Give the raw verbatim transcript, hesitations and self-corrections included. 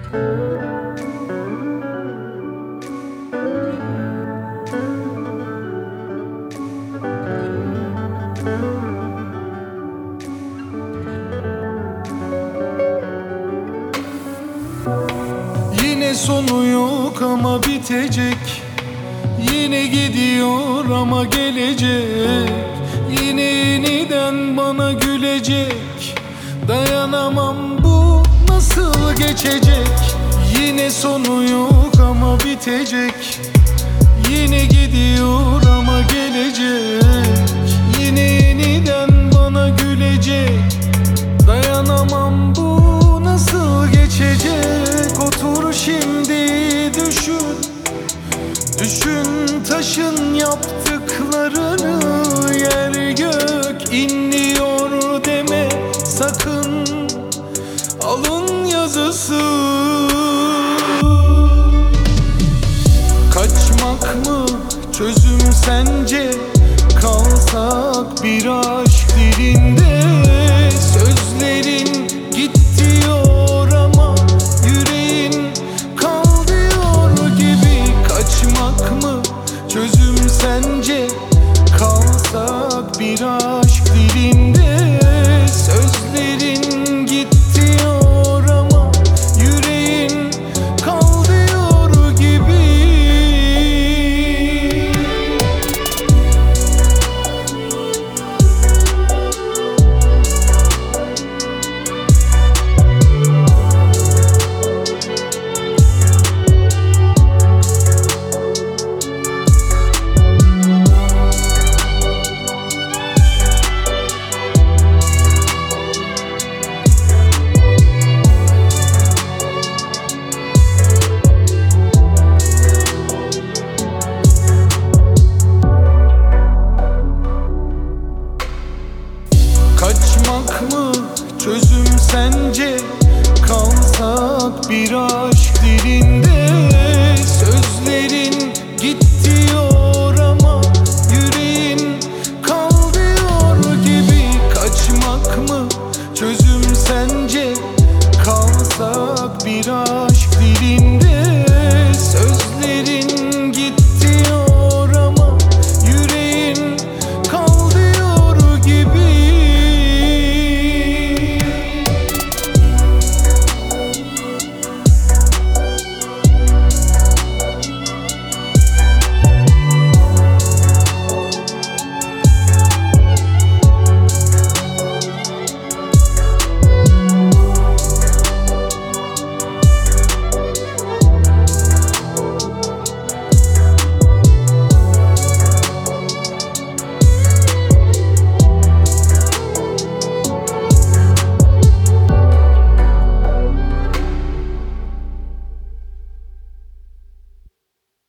Yine sonu yok ama bitecek. Yine gidiyor ama gelecek. Yine yeniden bana gülecek. Dayanamam, bu nasıl geçecek? Yine sonu yok ama bitecek. Yine gidiyor ama gelecek. Yine yeniden bana gülecek. Dayanamam, bu nasıl geçecek? Otur şimdi düşün. Düşün taşın yaptıklarını. Yer gök inliyor deme sakın. Alın yazısı. Kaçmak mı çözüm sence? Kalsak bir aşk dilinde. Sözlerin git diyor ama yüreğin kal diyor gibi. Kaçmak mı çözüm sence? Kalsak bir aşk dilinde. Sözlerin git diyor ama yüreğin kal diyor gibi. Kaçmak mı çözüm sence? Kalsak bir aşk dilinde. Sözlerin git diyor ama yüreğin kal diyor gibi. Kaçmak mı çözüm sence? Kalsak bir aşk